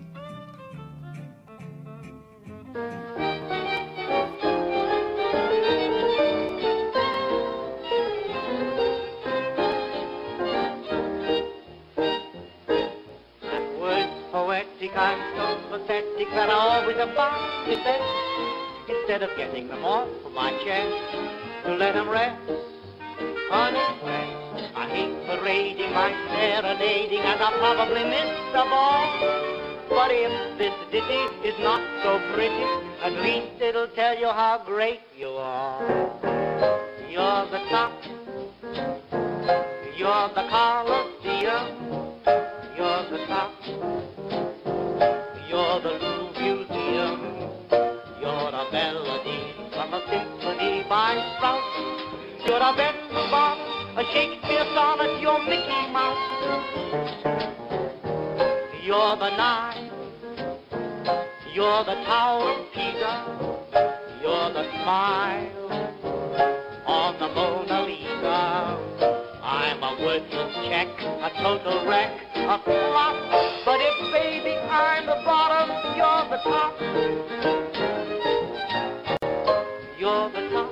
That word poetic, I'm so pathetic that I always abide it best. Instead of getting them off of my chest to let them rest unexpressed. I hate parading my serenading, as I probably miss the ball. But if this ditty is not so pretty, at least it'll tell you how great you are. You're the top, you're the Colosseum, you're the top, you're the Louvre Museum. You're a melody from a symphony by Strauss. You're a Beethoven, a Shakespeare sonnet, you're Mickey Mouse. You're the Nile, you're the Tower of Pisa, you're the smile on the Mona Lisa. I'm a worthless check, a total wreck, a flop. But if, baby, I'm the bottom, you're the top. You're the top,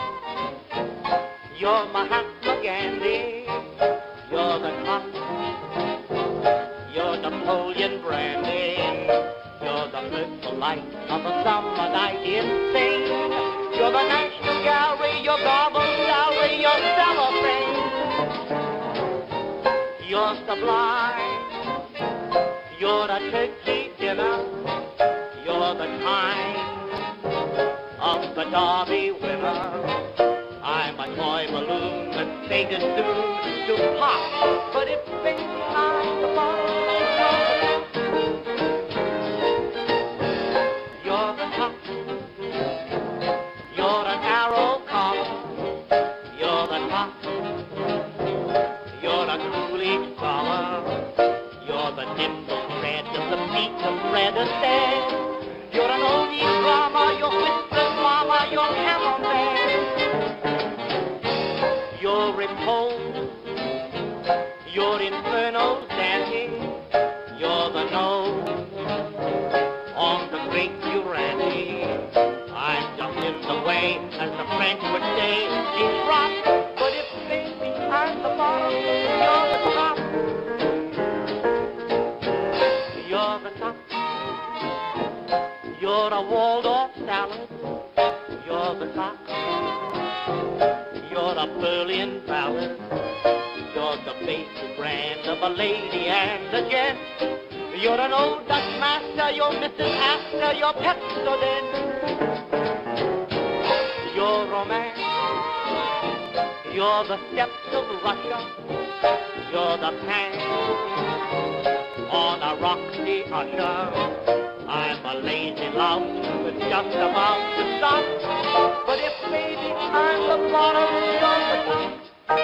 you're Mahatma Gandhi, you're the top, you're Napoleon Brandy, you're the purple light of a summer night in Spain, you're the National Gallery, you're Garble Gallery, you're cellophane, you're sublime, you're a turkey dinner, you're the time of the Derby winner. I'm a toy balloon that's fated soon to pop. But if baby I'm the bottom, you're the top. You're an arrow collar. You're the top. You're a Coolidge scholar. You're the nimble thread of the piece of Fred Astaire. You're an old drama, you're Whistler Mama, you're Camembert. You're repose, you're Inferno Dandy, you're the nose on the great Durante. I'm just in the way, as the French would say, she's rock. But if baby I'm the bottom, you're the top. You're the top. You're a Waldorf salad, you're the top. You're a Berlin ballad, you're the basic brand of a lady and a gent. You're an old Dutch master, you're Missus Astor, you're Pepsodent. You're romance, you're the steppes of Russia, you're the pan on a Roxy Usher. I'm a lazy louse who is just about to stop. But if baby I'm the bottom, you're the top.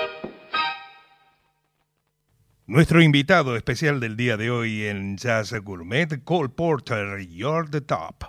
Nuestro invitado especial del día de hoy en Jazz Gourmet, Cole Porter, You're the Top.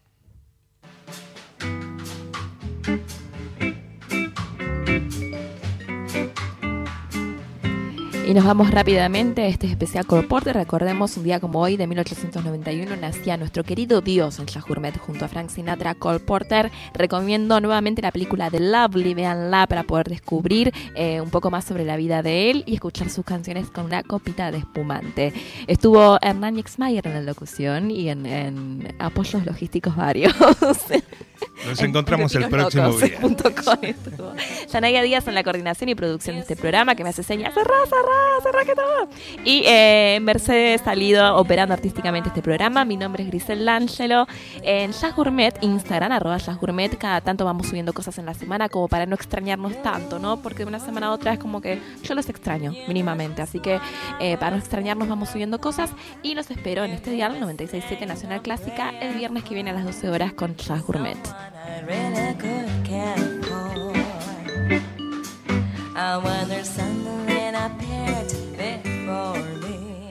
Y nos vamos rápidamente a este especial Cole Porter. Recordemos, un día como hoy de mil ochocientos noventa y uno nacía nuestro querido Dios en Jazz Gourmet junto a Frank Sinatra. Cole Porter. Recomiendo nuevamente la película The Lovely, véanla para poder descubrir eh, un poco más sobre la vida de él y escuchar sus canciones con una copita de espumante. Estuvo Hernán Exmayer en la locución y en, en apoyos logísticos varios. Nos en encontramos el próximo locos viernes. punto com estuvo. Yanaya Díaz en la coordinación y producción de este programa, que me hace señas, cerrá, cerrá, cerrá que todo. Y eh, Mercedes Salido operando artísticamente este programa. Mi nombre es Grisel D'Angelo. En Jazz Gourmet, Instagram, arroba Jazz Gourmet, cada tanto vamos subiendo cosas en la semana como para no extrañarnos tanto, ¿no? Porque de una semana a otra es como que yo los extraño mínimamente. Así que eh, para no extrañarnos vamos subiendo cosas y los espero en este dial noventa y seis punto siete Nacional Clásica el viernes que viene a las doce horas con Jazz Gourmet. I wonder something appeared before me.